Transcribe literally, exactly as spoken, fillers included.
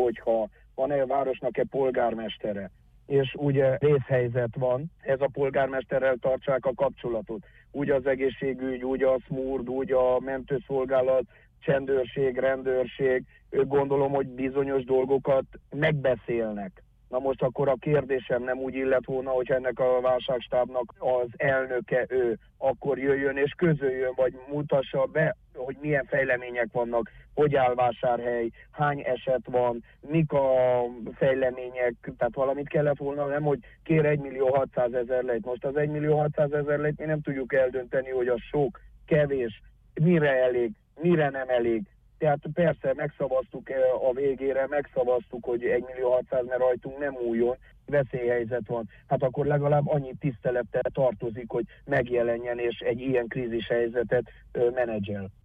hogyha van-e a városnak-e polgármestere, és ugye vészhelyzet van, ez a polgármesterrel tartsák a kapcsolatot. Úgy az egészségügy, úgy a szmurd, úgy a mentőszolgálat, csendőrség, rendőrség, ők gondolom, hogy bizonyos dolgokat megbeszélnek. Na most akkor a kérdésem nem úgy illet volna, hogy ennek a válságstábnak az elnöke ő, akkor jöjjön és közöljön, vagy mutassa be, hogy milyen fejlemények vannak, hogy áll Vásárhely, hány eset van, mik a fejlemények, tehát valamit kellett volna, nem, hogy kér egymillió hatszázezer lejt. Most az egymillió hatszázezer lejt mi nem tudjuk eldönteni, hogy az sok, kevés, mire elég, mire nem elég. Tehát persze megszavaztuk a végére, megszavaztuk, hogy egymillió hatszáz, mert rajtunk nem újjon, veszélyhelyzet van. Hát akkor legalább annyi tisztelettel tartozik, hogy megjelenjen és egy ilyen krízis helyzetet menedzsel.